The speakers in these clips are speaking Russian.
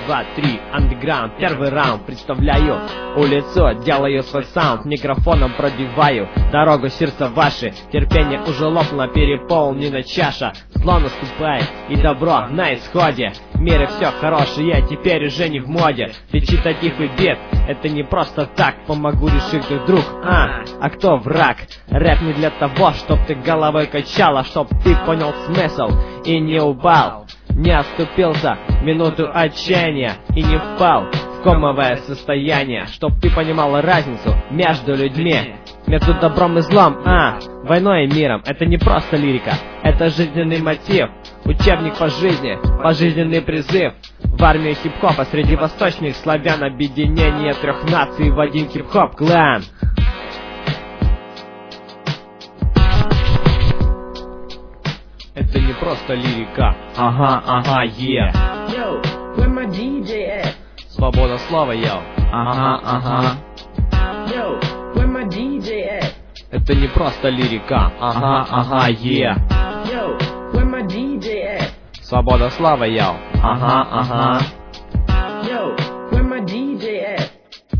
2, 3, андеграунд, первый раунд. Представляю улицу, делаю свой саунд, микрофоном пробиваю дорогу сердца ваши. Терпение уже лопнуло, переполнена чаша. Зло наступает и добро на исходе. В мире все хорошее, теперь уже не в моде. Лечить таких и бед, это не просто так. Помогу решить ты, друг, а кто враг? Рэп не для того, чтоб ты головой качала, чтоб ты понял смысл и не упал, не оступился в минуту отчаяния и не впал в комовое состояние. Чтоб ты понимал разницу между людьми, между добром и злом, войной и миром. Это не просто лирика, это жизненный мотив, учебник по жизни, пожизненный призыв. В армию хип-хопа среди восточных славян, объединение 3 наций в один хип-хоп клан. Это не просто лирика, е. Yo, where my DJ at? Свобода слова, йоу. Yo, where my DJ at? Это не просто лирика, е. Yo, where my DJ at? Свобода слова, йоу. Yo, where my DJ at?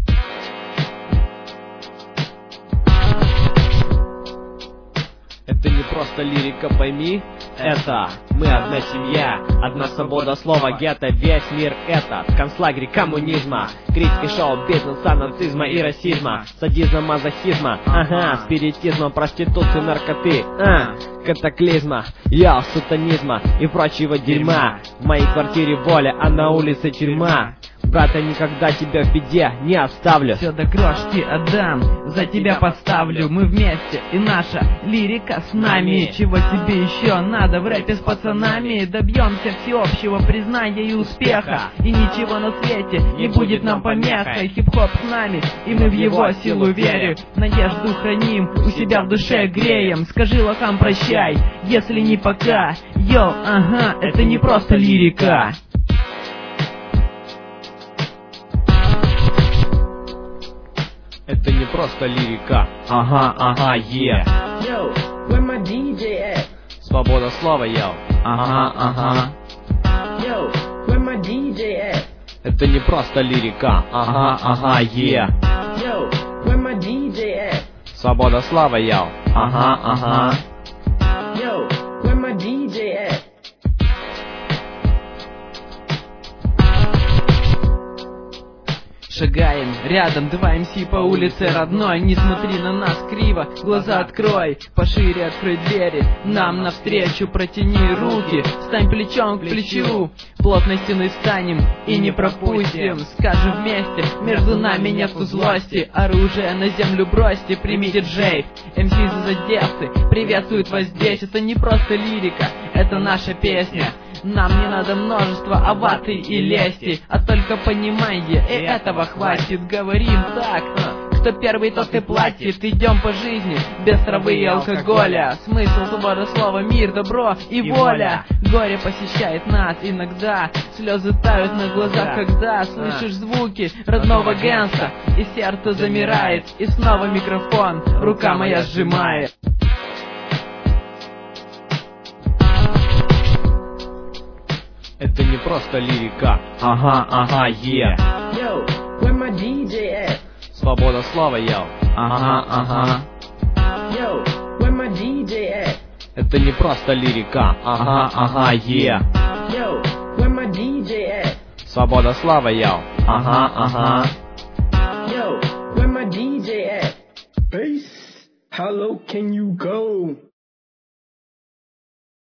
Это не просто лирика, пойми, это мы одна семья, одна свобода слова, гетто, весь мир это концлагерь коммунизма, критики шоу-бизнеса, нацизма и расизма, садизма, мазохизма, спиритизма, проституции, наркоты, катаклизма, сатанизма и прочего дерьма. В моей квартире воля, а на улице тюрьма. Брат, я никогда тебя в беде не оставлю. Все до крошки отдам, за тебя поставлю. Мы вместе, и наша лирика с нами. Чего тебе еще надо в рэпе с пацанами? Добьемся всеобщего признания и успеха, и ничего на свете не будет нам помехой. Хип-хоп с нами, и мы в его силу верим. Надежду храним, у себя в душе греем. Скажи лохам прощай, если не пока. Йоу, это не просто лирика. Это не просто лирика, е. Yo, where my DJ at? Свобода слова, йоу. Yo, where my DJ at? Это не просто лирика, е. Yo, where my DJ at? Свобода слова, йоу. Yo, where my DJ at? Шагаем рядом, 2 МС по улице родной. Не смотри на нас криво, глаза открой, пошире открой двери. Нам навстречу протяни руки, стань плечом к плечу. Плотной стеной станем и не пропустим. Скажем вместе, между нами нету злости. Оружие на землю бросьте, прими диджей. МС за Одессы приветствуют вас здесь. Это не просто лирика, это наша песня. Нам не надо множества аваты и лести, а только понимание, и этого хватит. Говорим так, кто первый, тот и платит. Идем по жизни без травы и алкоголя. Смысл свобода слова, мир, добро и воля. Горе посещает нас иногда, слезы тают на глазах, когда слышишь звуки родного гэнса, и сердце замирает, и снова микрофон рука моя сжимает. Это не просто лирика, е. Yo, where my DJ at? Свобода слова, йоу. Yo, where my DJ at? Это не просто лирика, е. Yo, where my DJ at? Свобода слова, йоу. Yo, where my DJ at? Bass, how low can you go?